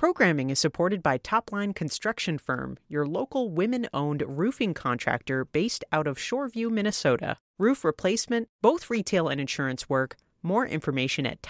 Programming is supported by Topline Construction Firm, your local women-owned roofing contractor based out of Shoreview, Minnesota. Roof replacement, both retail and insurance work. More information at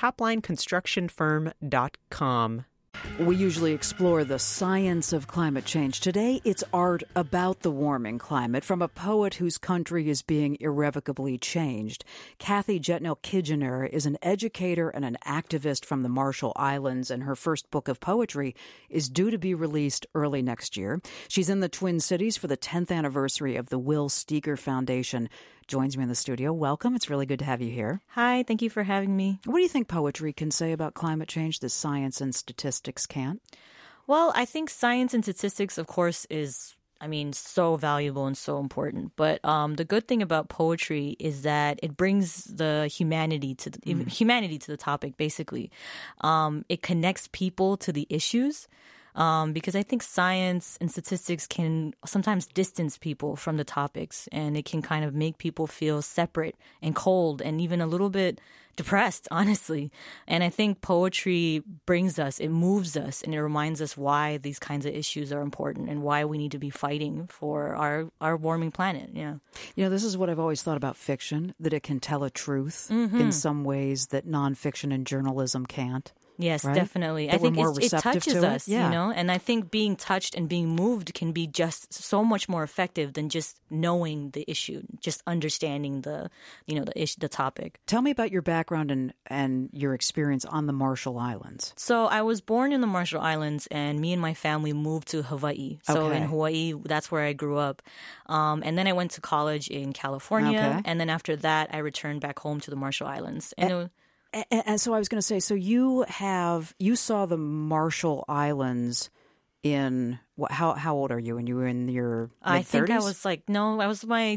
toplineconstructionfirm.com. We usually explore the science of climate change. Today, it's art about the warming climate from a poet whose country is being irrevocably changed. Kathy Jetnil-Kijiner is an educator and an activist from the Marshall Islands, and her first book of poetry is due to be released early next year. She's in the Twin Cities for the 10th anniversary of the Will Steger Foundation. Joins me in the studio. Welcome. It's really good to have you here. Hi, thank you for having me. What do you think poetry can say about climate change that science and statistics can't? Well, I think science and statistics, of course, is, so valuable and so important. But the good thing about poetry is that it brings the humanity to the topic, basically. It connects people to the issues. Because I think science and statistics can sometimes distance people from the topics, and it can kind of make people feel separate and cold and even a little bit depressed, honestly. And I think poetry brings us, it moves us, and it reminds us why these kinds of issues are important and why we need to be fighting for our warming planet. Yeah. You know, this is what I've always thought about fiction, that it can tell a truth in some ways that nonfiction and journalism can't. Yes, right? definitely. That I think it touches us, and I think being touched and being moved can be just so much more effective than just knowing the issue, just understanding the topic. Tell me about your background and your experience on the Marshall Islands. So I was born in the Marshall Islands, and me and my family moved to Hawaii. So in Hawaii, that's where I grew up. And then I went to college in California, and then after that, I returned back home to the Marshall Islands. And so I was going to say, so you saw the Marshall Islands in how old are you? And you were in your mid-30s? I think I was I was my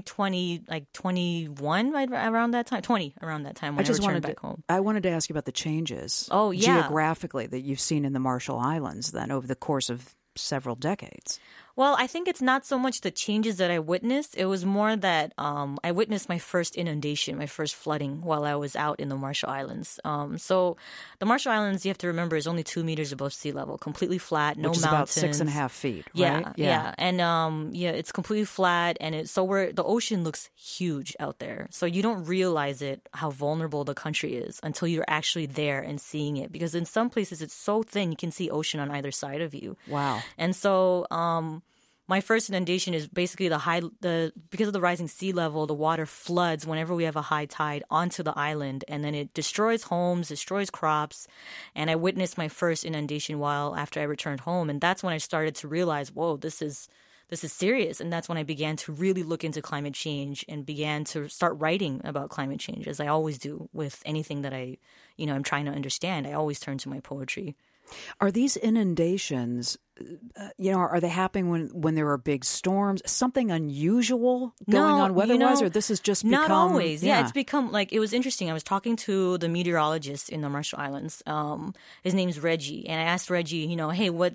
21 right around that time, 20 around that time when I returned back home. I wanted to ask you about the changes geographically that you've seen in the Marshall Islands then over the course of several decades. Well, I think it's not so much the changes that I witnessed. It was more that I witnessed my first inundation, my first flooding while I was out in the Marshall Islands. So the Marshall Islands, you have to remember, is only 2 meters above sea level, completely flat, no mountains. Which is about 6.5 feet, right? Yeah. And it's completely flat, and the ocean looks huge out there. So you don't realize how vulnerable the country is until you're actually there and seeing it. Because in some places it's so thin you can see ocean on either side of you. Wow. And so my first inundation is basically because of the rising sea level, the water floods whenever we have a high tide onto the island, and then it destroys homes, destroys crops. And I witnessed my first inundation after I returned home, and that's when I started to realize, whoa, this is serious. And that's when I began to really look into climate change and began to start writing about climate change, as I always do with anything that I'm trying to understand. I always turn to my poetry. Are these inundations, are they happening when there are big storms? Something unusual going on weather-wise, or this has just become... Not always. Yeah, it's become, it was interesting. I was talking to the meteorologist in the Marshall Islands. His name's Reggie. And I asked Reggie, hey, what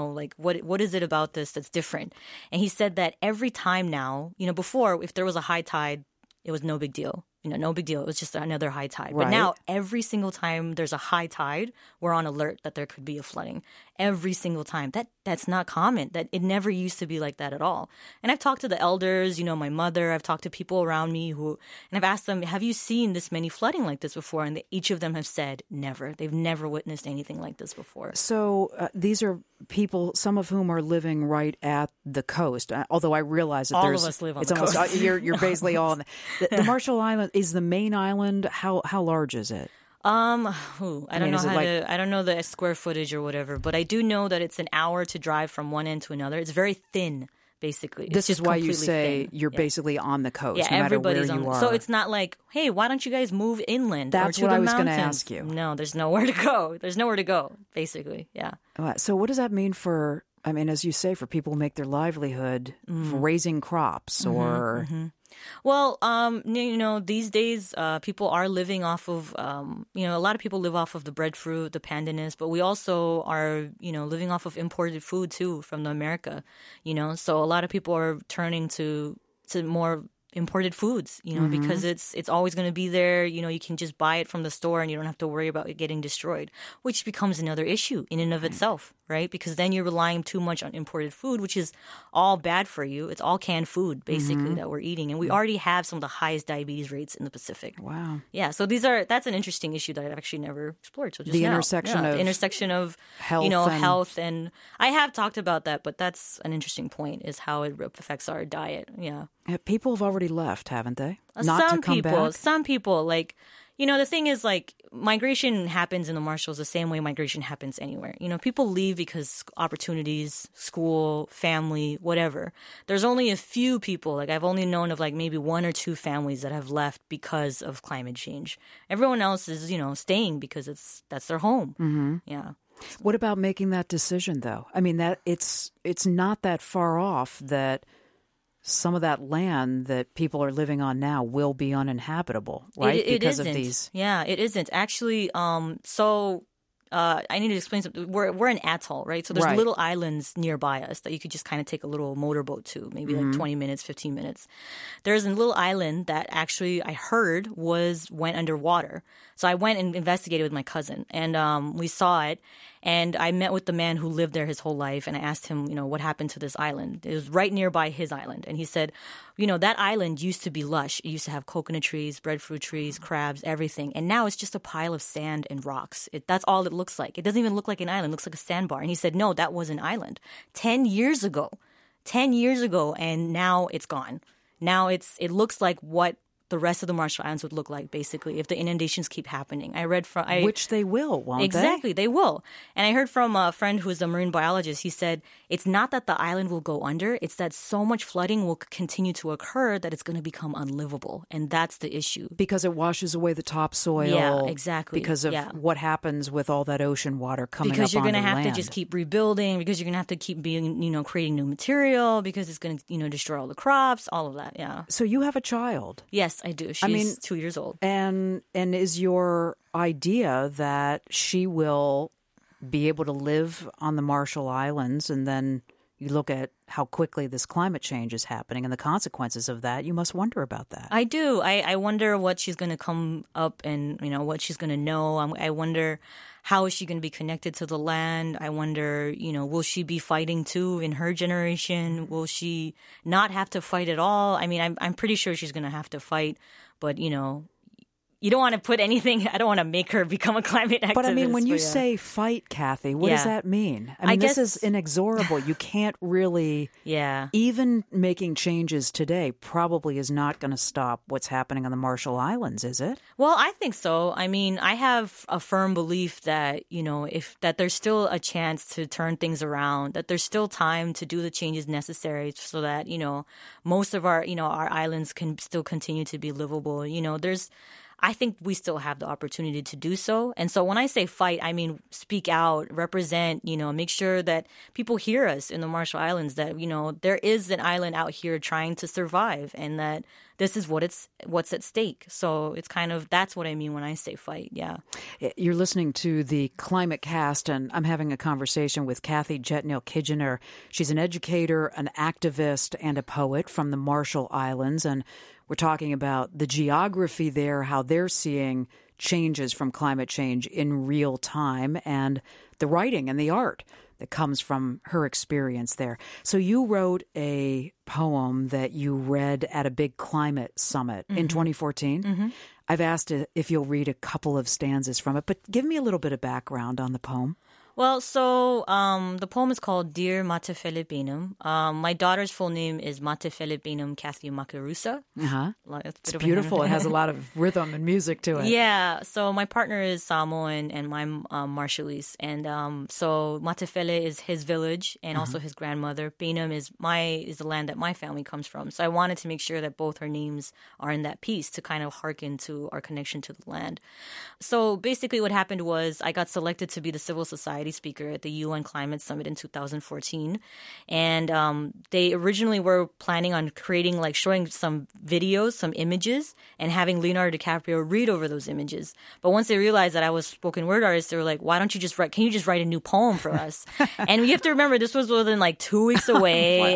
is it about this that's different? And he said that every time now, before, if there was a high tide, it was no big deal. No big deal. It was just another high tide. Right. But now, every single time there's a high tide, we're on alert that there could be a flooding. Every single time. That's not common. That it never used to be like that at all. And I've talked to the elders, my mother. I've talked to people around me and I've asked them, have you seen this many flooding like this before? And each of them have said never. They've never witnessed anything like this before. So these are people, some of whom are living right at the coast. Although I realize that all of us live on the coast. You're basically all on the Marshall Island. Is the main island, how large is it? I don't know the square footage or whatever, but I do know that it's an hour to drive from one end to another. It's very thin, basically. This is why you say you're basically on the coast, no matter where you are. So it's not like, hey, why don't you guys move inland? That's or to what the I was going to ask you. No, there's nowhere to go. There's nowhere to go, basically, yeah. So what does that mean for, as you say, for people who make their livelihood raising crops or... Well, these days, people are living off of, a lot of people live off of the breadfruit, the pandanus, but we also are, living off of imported food too from America, so a lot of people are turning to more imported foods, because it's always going to be there. You can just buy it from the store and you don't have to worry about it getting destroyed, which becomes another issue in and of itself. right? Because then you're relying too much on imported food, which is all bad for you. It's all canned food, basically, that we're eating. And we already have some of the highest diabetes rates in the Pacific. Wow. Yeah, so that's an interesting issue that I've actually never explored. So just the now. intersection of health, health, health, and I have talked about that, but that's an interesting point, is how it affects our diet. Yeah. People have already left, haven't they? Not some to come people, back? Some people, like, the thing is, like, migration happens in the Marshalls the same way migration happens anywhere. People leave because opportunities, school, family, whatever. There's only a few people, like, I've only known of, like, maybe 1 or 2 families that have left because of climate change. Everyone else is, staying because that's their home. Mm-hmm. Yeah. What about making that decision, though? I mean, that it's not that far off that some of that land that people are living on now will be uninhabitable, right? It because isn't. of these. Yeah, it isn't. Actually, I need to explain something. We're an atoll, right? So there's little islands nearby us that you could just kind of take a little motorboat to, maybe like 20 minutes, 15 minutes. There's a little island that actually I heard went underwater. So I went and investigated with my cousin, and we saw it. And I met with the man who lived there his whole life, and I asked him, what happened to this island? It was right nearby his island. And he said, that island used to be lush. It used to have coconut trees, breadfruit trees, crabs, everything. And now it's just a pile of sand and rocks. That's all it looks like. It doesn't even look like an island. It looks like a sandbar. And he said, no, that was an island 10 years ago. 10 years ago, and now it's gone. Now it looks like what the rest of the Marshall Islands would look like, basically, if the inundations keep happening. I read from... Which they will, won't they? Exactly, they will. And I heard from a friend who is a marine biologist. He said, it's not that the island will go under, it's that so much flooding will continue to occur that it's going to become unlivable. And that's the issue. Because it washes away the topsoil. Yeah, exactly. Because of what happens with all that ocean water coming up onto land. Because you're going to have to just keep rebuilding, because you're going to have to keep creating new material, because it's going to, destroy all the crops, all of that, yeah. So you have a child. Yes, I do. She's 2 years old. And is your idea that she will be able to live on the Marshall Islands, and then you look at how quickly this climate change is happening and the consequences of that, you must wonder about that. I do. I wonder what she's going to come up and, what she's going to know. I wonder how is she going to be connected to the land. I wonder, will she be fighting too in her generation? Will she not have to fight at all? I mean, I'm pretty sure she's going to have to fight, but, you don't want to put anything, I don't want to make her become a climate activist. But I mean, when you say fight, Kathy, what does that mean? I mean, this is inexorable. You can't really, even making changes today probably is not going to stop what's happening on the Marshall Islands, is it? Well, I think so. I mean, I have a firm belief that, that there's still a chance to turn things around, that there's still time to do the changes necessary so that, most of our, our islands can still continue to be livable. I think we still have the opportunity to do so. And so when I say fight, I mean speak out, represent, make sure that people hear us in the Marshall Islands, that, there is an island out here trying to survive, and that this is what's at stake. So it's that's what I mean when I say fight, yeah. You're listening to the Climate Cast, and I'm having a conversation with Kathy Jetnil-Kidgener. She's an educator, an activist, and a poet from the Marshall Islands, and we're talking about the geography there, how they're seeing changes from climate change in real time, and the writing and the art that comes from her experience there. So you wrote a poem that you read at a big climate summit in 2014. Mm-hmm. I've asked if you'll read a couple of stanzas from it, but give me a little bit of background on the poem. Well, so the poem is called Dear Mate Filipinum. My daughter's full name is Mate Filipinum Kathy Macarusa. Uh-huh. It's beautiful. It has a lot of rhythm and music to it. Yeah. So my partner is Samoan and my Marshallese. And so Mate Fele is his village and also his grandmother. Pinum is the land that my family comes from. So I wanted to make sure that both her names are in that piece to kind of hearken to our connection to the land. So basically what happened was I got selected to be the civil society speaker at the UN Climate Summit in 2014. And they originally were planning on showing some videos, some images, and having Leonardo DiCaprio read over those images. But once they realized that I was a spoken word artist, they were like, why don't you can you just write a new poem for us? And you have to remember, this was within 2 weeks away.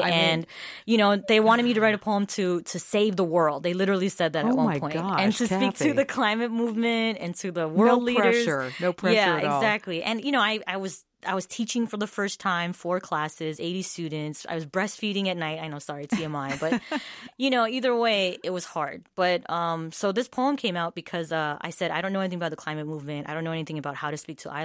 They wanted me to write a poem to save the world. They literally said that at one point. Gosh, and to Kathy. speak to the climate movement and to the world leaders. No pressure yeah, at all. Exactly. And, I I was teaching for the first time, 4 classes, 80 students. I was breastfeeding at night. I know, sorry, TMI, but either way, it was hard. But so this poem came out because I said I don't know anything about the climate movement. I don't know anything about how to speak to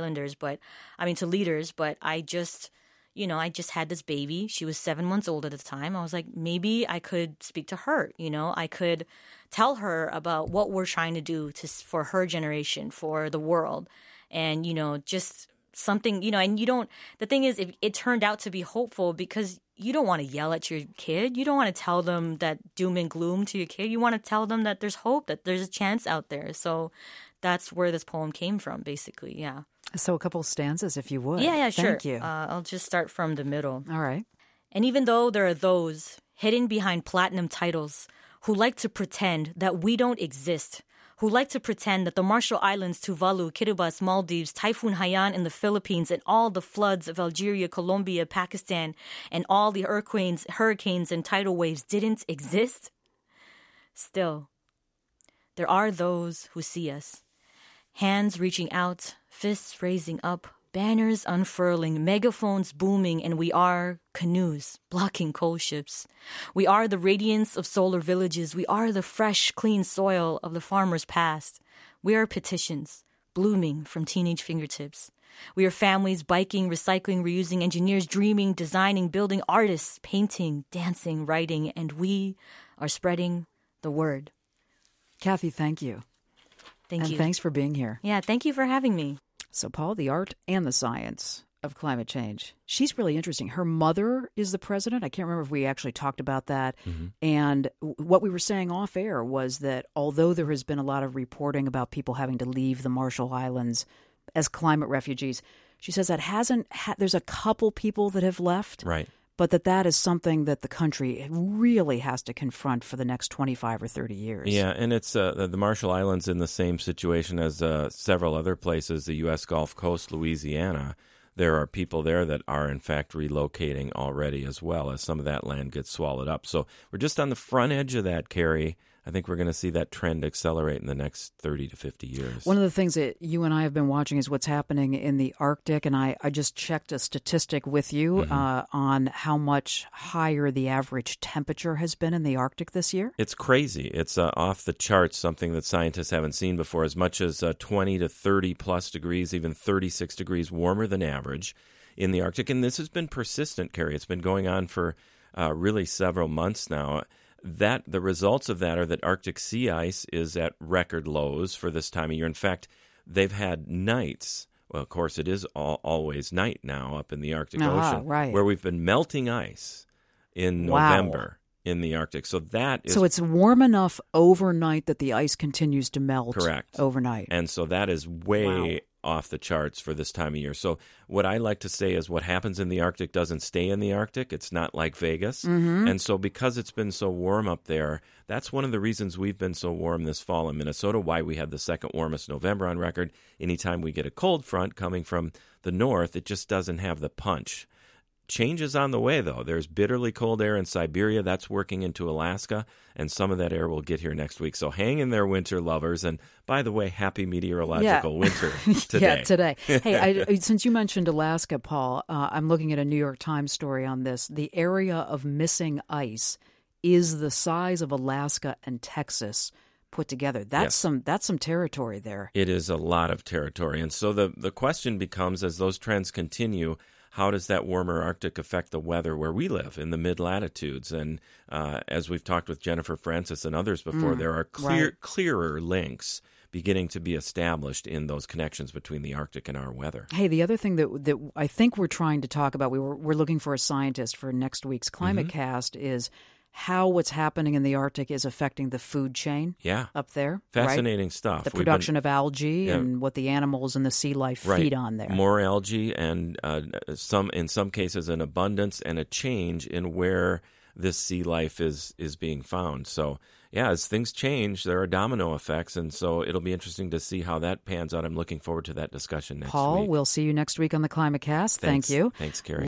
to leaders. But I just had this baby. She was 7 months old at the time. I was like, maybe I could speak to her. I could tell her about what we're trying to do for her generation, for the world, and just something, and the thing is, it turned out to be hopeful because you don't want to yell at your kid. You don't want to tell them that doom and gloom to your kid. You want to tell them that there's hope, that there's a chance out there. So that's where this poem came from, basically. Yeah. So a couple stanzas, if you would. Yeah, sure. Thank you. I'll just start from the middle. All right. And even though there are those hidden behind platinum titles who like to pretend that we don't exist, who like to pretend that the Marshall Islands, Tuvalu, Kiribati, Maldives, Typhoon Haiyan in the Philippines, and all the floods of Algeria, Colombia, Pakistan, and all the hurricanes and tidal waves didn't exist, still, there are those who see us. Hands reaching out, fists raising up, banners unfurling, megaphones booming, and we are canoes blocking coal ships. We are the radiance of solar villages. We are the fresh, clean soil of the farmer's past. We are petitions blooming from teenage fingertips. We are families biking, recycling, reusing, engineers dreaming, designing, building, artists painting, dancing, writing, and we are spreading the word. Kathy, thank you. Thank you. And thanks for being here. Yeah, thank you for having me. So, Paul, the art and the science of climate change. She's really interesting. Her mother is the president. I can't remember if we actually talked about that. Mm-hmm. And what we were saying off air was that although there has been a lot of reporting about people having to leave the Marshall Islands as climate refugees, she says that there's a couple people that have left. Right. But that is something that the country really has to confront for the next 25 or 30 years. Yeah, and it's the Marshall Islands in the same situation as several other places, the U.S. Gulf Coast, Louisiana. There are people there that are, in fact, relocating already as well as some of that land gets swallowed up. So we're just on the front edge of that, Carrie. I think we're going to see that trend accelerate in the next 30 to 50 years. One of the things that you and I have been watching is what's happening in the Arctic, and I just checked a statistic with you on how much higher the average temperature has been in the Arctic this year. It's crazy. It's off the charts, something that scientists haven't seen before, as much as 20 to 30 plus degrees, even 36 degrees warmer than average in the Arctic. And this has been persistent, Carrie. It's been going on for really several months now. The results of that are that Arctic sea ice is at record lows for this time of year. In fact, they've had nights. Well, of course, it is always night now up in the Arctic Ocean, right, where we've been melting ice in November in the Arctic. So it's warm enough overnight that the ice continues to melt. Correct. Overnight. And so that is way off the charts for this time of year. So what I like to say is what happens in the Arctic doesn't stay in the Arctic. It's not like Vegas. Mm-hmm. And so because it's been so warm up there, that's one of the reasons we've been so warm this fall in Minnesota, why we had the second warmest November on record. Anytime we get a cold front coming from the north, it just doesn't have the punch. Change is on the way, though. There's bitterly cold air in Siberia. That's working into Alaska, and some of that air will get here next week. So hang in there, winter lovers. And by the way, happy meteorological winter today. Yeah, today. Hey, since you mentioned Alaska, Paul, I'm looking at a New York Times story on this. The area of missing ice is the size of Alaska and Texas put together. That's some territory there. It is a lot of territory. And so the question becomes, as those trends continue, how does that warmer Arctic affect the weather where we live in the mid-latitudes? And as we've talked with Jennifer Francis and others before, there are clearer links beginning to be established in those connections between the Arctic and our weather. Hey, the other thing that I think we're trying to talk about, we're looking for a scientist for next week's Climate Cast, is how what's happening in the Arctic is affecting the food chain up there. Fascinating stuff. The production of algae and what the animals and the sea life feed on there. More algae and in some cases an abundance and a change in where this sea life is being found. So, as things change, there are domino effects, and so it'll be interesting to see how that pans out. I'm looking forward to that discussion next week. Paul, we'll see you next week on the Climate Cast. Thank you. Thanks, Carrie.